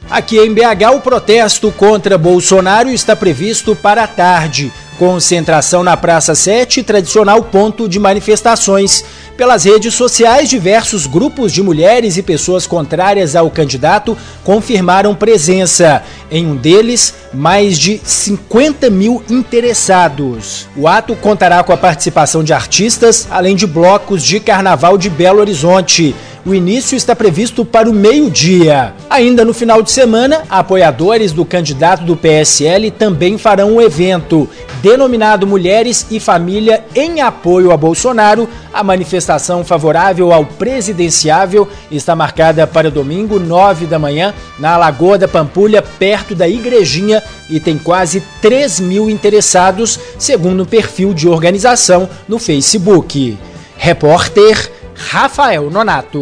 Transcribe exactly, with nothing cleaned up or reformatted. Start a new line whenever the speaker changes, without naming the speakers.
Aqui em B H, o protesto contra Bolsonaro está previsto para a tarde. Concentração na Praça sete, tradicional ponto de manifestações. Pelas redes sociais, diversos grupos de mulheres e pessoas contrárias ao candidato confirmaram presença. Em um deles, mais de cinquenta mil interessados. O ato contará com a participação de artistas, além de blocos de carnaval de Belo Horizonte. O início está previsto para o meio-dia. Ainda no final de semana, apoiadores do candidato do P S L também farão um evento denominado Mulheres e Família em apoio a Bolsonaro. A manifestação favorável ao presidenciável está marcada para domingo, nove da manhã, na Lagoa da Pampulha, perto da Igrejinha, e tem quase três mil interessados, segundo o perfil de organização no Facebook. Repórter Rafael Nonato.